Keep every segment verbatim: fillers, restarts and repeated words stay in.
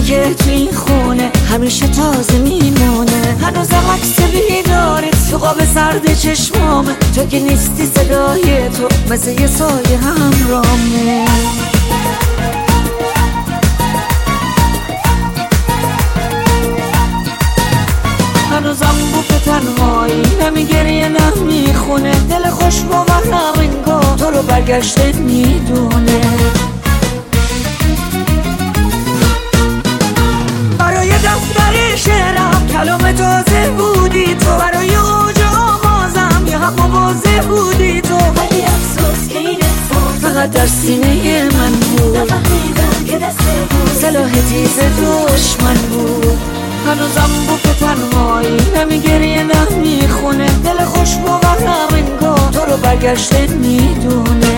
که تو این خونه همیشه تازه میمونه. هنوزم عکس بیدارت تو قاب سرد چشمامه، تو که نیستی صدای تو مثل یه سایه همرامه. هنوزم بوف تنهایی نمیگریه نمیخونه، دل خوش باورم انگار تو رو برگشته میدونه. برای دفتر شعرم کلام تازه بودی تو، برای اوج آوازم یه حق واضح بودی تو، ولی افسوس که این اتفاق فقط در سینه من بود، نفهمیدم که دست بود سلاح تیز دشمن بود. هنوزم بوف تنهایی نمیگریه نمیخونه، دل خوش باورم انگار تو رو برگشته میدونه.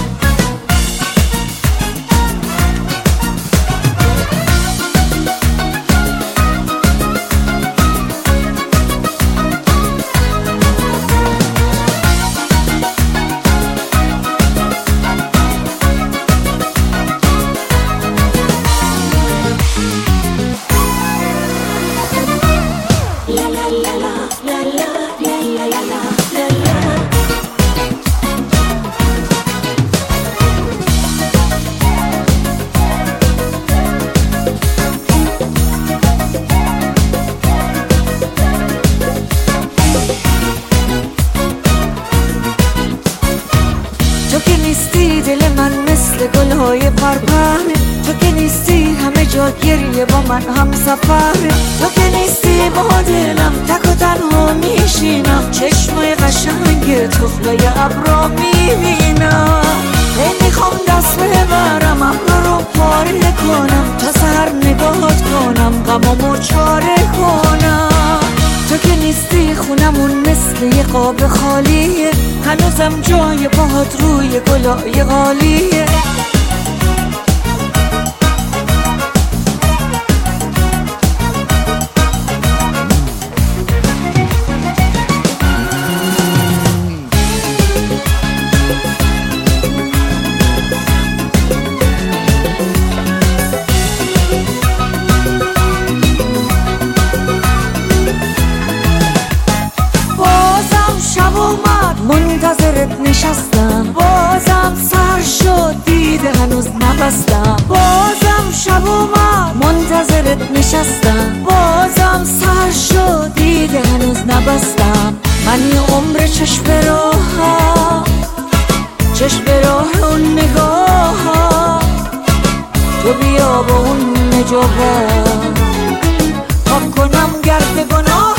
تو که نیستی دل من مثل گلهای پرپره، تو که نیستی همه جا گریه با من هم سفره، تو که نیستی با دلم تک و تنها میشینم، چشمای قشنگ تو لای ابرا میبینم. ای میخوام دست ببرم ابرا رو پاره کنم، تا سحر نگاهت کنم غمامو چاره کنم. تو که نیستی خونمون مثل یه قاب خالیه، هنوزم جای پاهات روی گلای غالیه. منتظرت نشستم، بازم سر شد دیده هنوز نبستم. بازم شب اومد منتظرت نشستم، بازم سر شد دیده هنوز نبستم. من یه عمر چشم به راهم، چشم به راه اون نگاهم، تو بیا با اون نجابم پاک کنم گرد گناهم.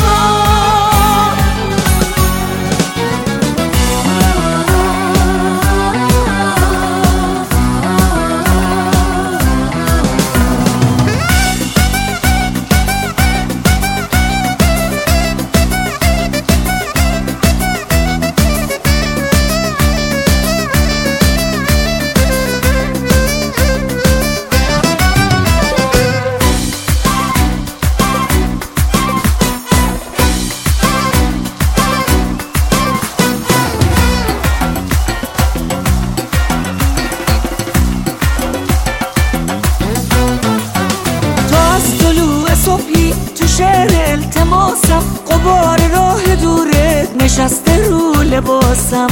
تو شعر التماسم غبار راه دورت نشسته رو لباسم.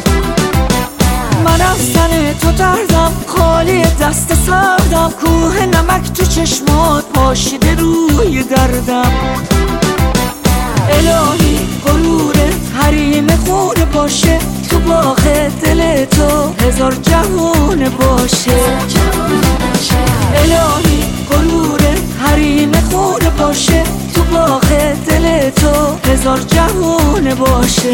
من از تن تو تردم خالی دست سردم، کوه نمک تو چشمات پاشیده روی دردم. الهی غرورت حریم خون باشه، تو باغ دل تو هزار جهون باشه. الهی غرورت حریم خون باشه، تو باغ دل تو هزار جهون باشه.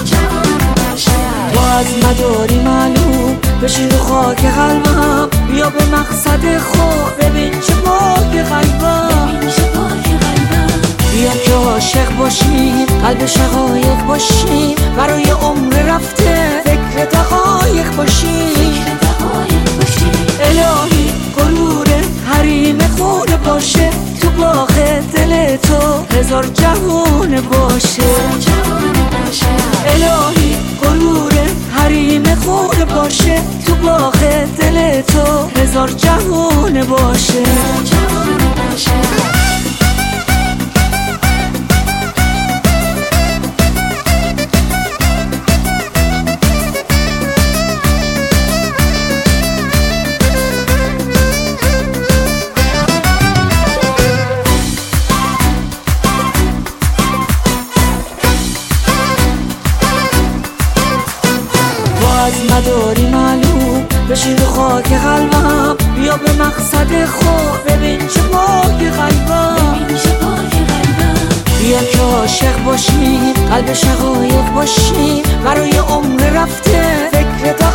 تو از مداری معلوم بشین رو خاک قلبم، بیا به مقصد خود ببین چه پاک قلبم. بیا که عاشق باشیم قلب شقایق باشیم، برای عمر رفته فکر دقایق باشیم. الهی غرورت حریم خون باشه، تو باغ دل تو هزار جهون باشه. الهی غرورت حریم خون باشه، تو باغ دل تو هزار جهون باشه. خاک قلبم، بیا به مقصد خود ببین چه پاک قلبم. بیا که عاشق باشیم، قلب شقایق باشیم، برای عمر رفته فکر تا